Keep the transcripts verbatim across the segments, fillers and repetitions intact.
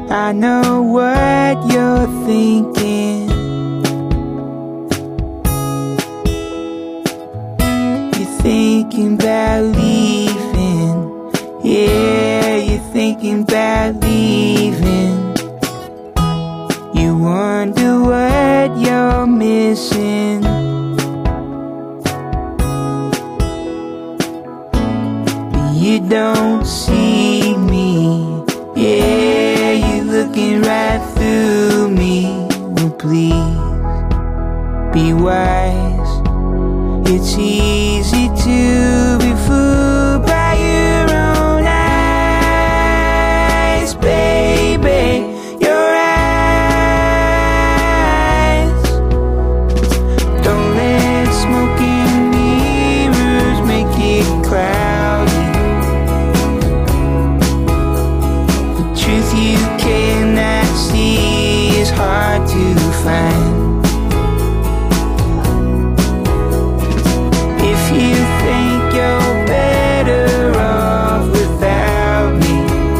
I know what you're thinking. You're thinking about leaving. Yeah, you're thinking about leaving. You wonder what you're missing. But you don't see me. Yeah, you're looking right through me. Well, please, be wise. It's easy to be fooled by your own eyes, baby. Your eyes. Don't let smoke and mirrors make it cloudy. The truth you cannot see is hard to find. If you think you're better off without me,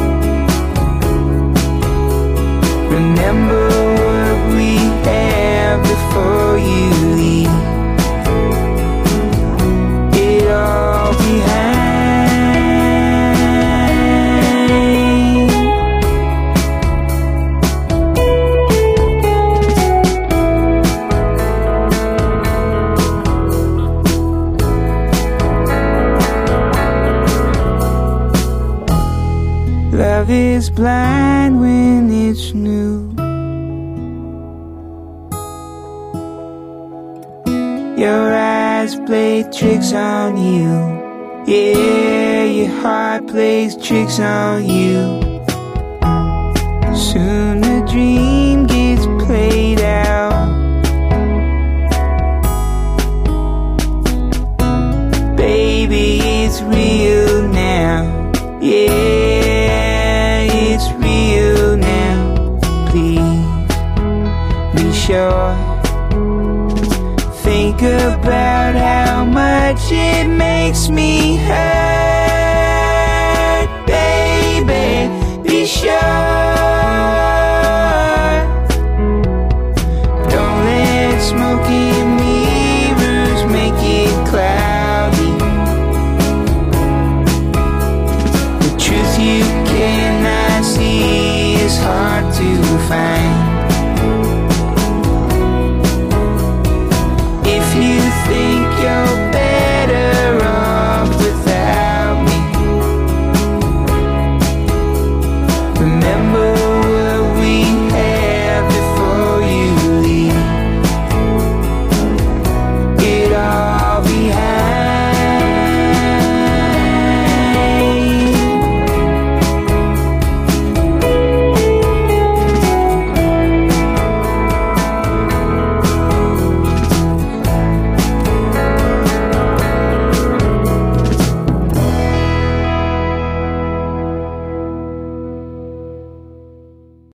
remember what we had before you leave. It all behind. Love is blind when it's new. Your eyes play tricks on you. Yeah, your heart plays tricks on you. Soon the dream gets played out. Baby, it's real now. Yeah, it's real now. Please be sure. Think about how much it makes me hurt.